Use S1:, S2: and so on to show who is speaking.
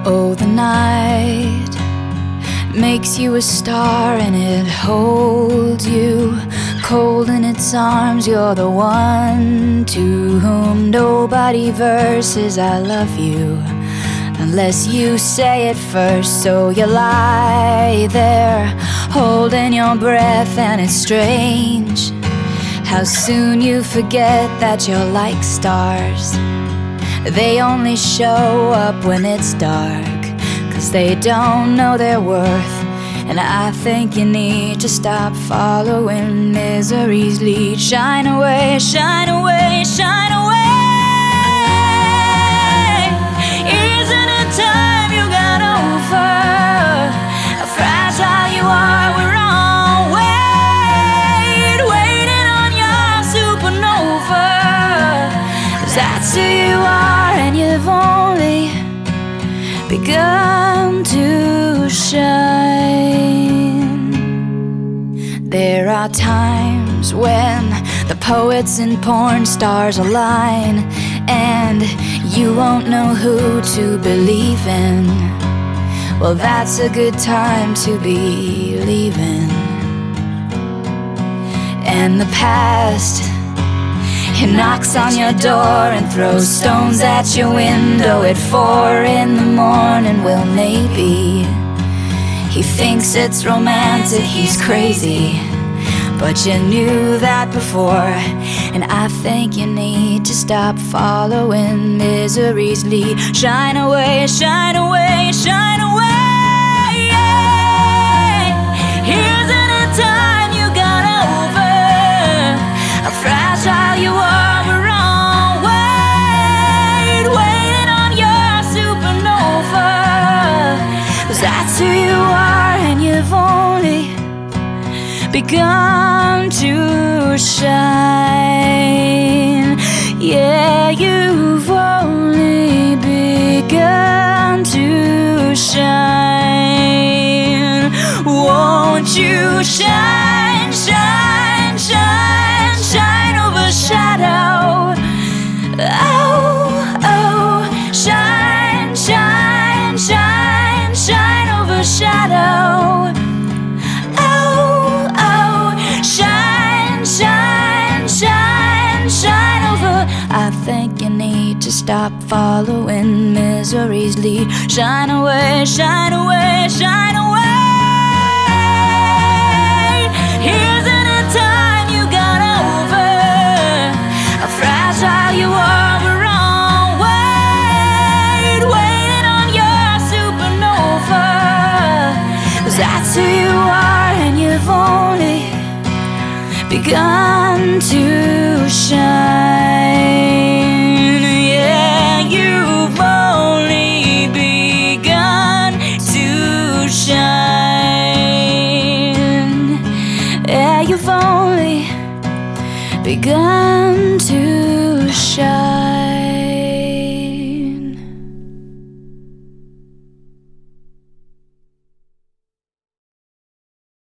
S1: Oh, the night makes you a star and it holds you cold in its arms. You're the one to whom nobody verses I love you unless you say it first. So you lie there holding your breath, and it's strange how soon you forget that you're like stars. They only show up when it's dark, 'cause they don't know their worth. And I think you need to stop following misery's lead. Shine away, shine away, shine away. Isn't it time you got over how fragile you are? We're all waiting on your supernova. 'Cause that's who you are, and you've only begun to shine. There are times when the poets and porn stars align, and you won't know who to believe in. Well, that's a good time to be leaving. And the past, it knocks on your door and throws stones at your window at 4 in the morning. Well, maybe he thinks it's romantic, he's crazy, but you knew that before. And I think you need to stop following misery's lead. Shine away, shine away, shine away. Isn't it time you got over how fragile you are? We're all waiting on your supernova. 'Cause that's who you are, and you've only begun to shine. Yeah, you've only begun to shine. Won't you shine, shine, shine, shine, overshadow? Oh, oh, shine, shine, shine, shine, overshadow. Oh, oh, shine, shine, shine, shine over. I think you need to stop following misery's lead. Shine away, shine away, shine away. Isn't it time you got over how fragile you are? We're all waiting on your supernova. 'Cause that's who you are, and you've only begun to shine. Yeah, you've only begun to shine. Yeah, you've only begun to shine.